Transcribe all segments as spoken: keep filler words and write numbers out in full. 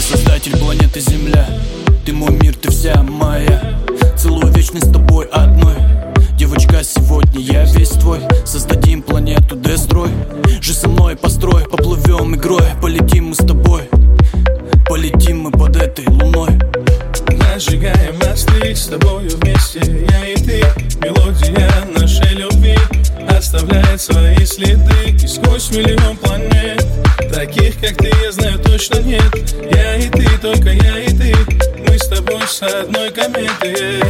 Я создатель планеты Земля. Ты мой мир, ты вся моя. Целую вечность с тобой одной. Девочка, сегодня я весь твой. Создадим планету, дестрой. Же со мной построй, поплывем игрой. Полетим мы с тобой. Полетим мы под этой луной. Сжигаем мосты с тобою вместе, я и ты. Мелодия нашей любви оставляет свои следы. И сквозь миллион планет, таких как ты, я знаю точно нет. Я и ты, только я и ты. Мы с тобой с одной кометы.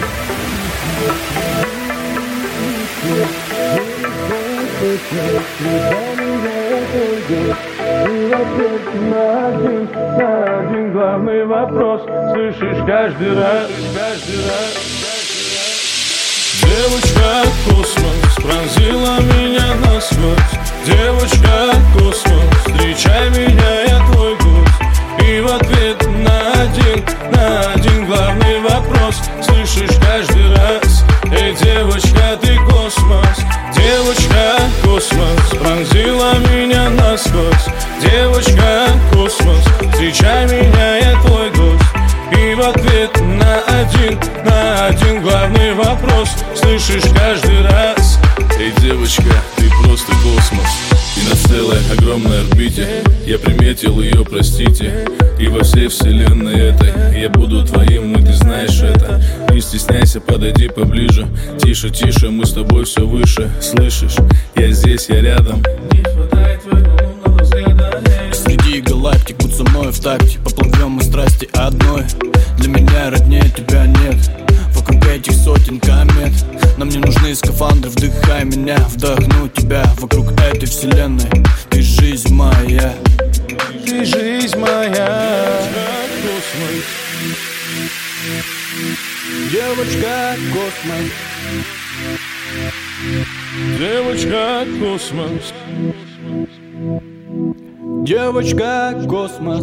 И ответ на один, на один главный вопрос слышишь каждый раз, каждый раз, каждый раз. Девочка космос пронзила меня насквозь. Девочка космос, встречай меня, я твой гость. И в ответ на один, на один главный вопрос слышишь каждый раз. Эй, девочка, ты космос. Девочка космос пронзила меня насквозь. Девочка космос, встречай меня, я твой гость. И в ответ на один, на один главный вопрос слышишь каждый раз. Эй, девочка, ты просто космос. И на целой огромной орбите я приметил ее, простите. И во всей вселенной этой я буду твоим, и ты знаешь это. Не стесняйся, подойди поближе. Тише, тише, мы с тобой все выше. Слышишь, я здесь, я рядом. Не хватает твоего лунного взгляда. Среди галактик, будь со мной в такте. Поплывем мы страсти одной. Для меня роднее тебя нет. Вокруг этих сотен комет нам не нужны скафандры. Вдыхай меня, вдохну тебя. Вокруг этой вселенной ты жизнь моя. Ты жизнь моя. Девочка космос. Девочка космос. Девочка космос.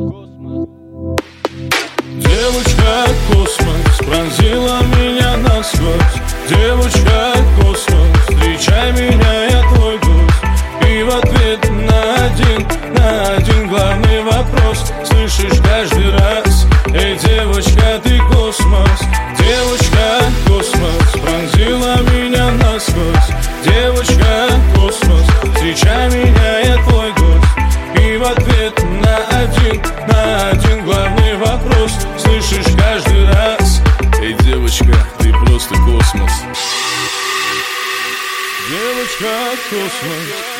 Девочка космос пронзила меня насквозь. Девочка космос, встречай меня, я твой гость. И в ответ на один, на один главный вопрос слышишь каждый раз. Эй, девочка, ты космос. Девочка космос пронзила меня насквозь. Девочка космос, встречай меня, я твой гость. И в ответ на один, на один главный вопрос слышишь каждый раз. Эй, девочка, ты просто космос. Девочка космос.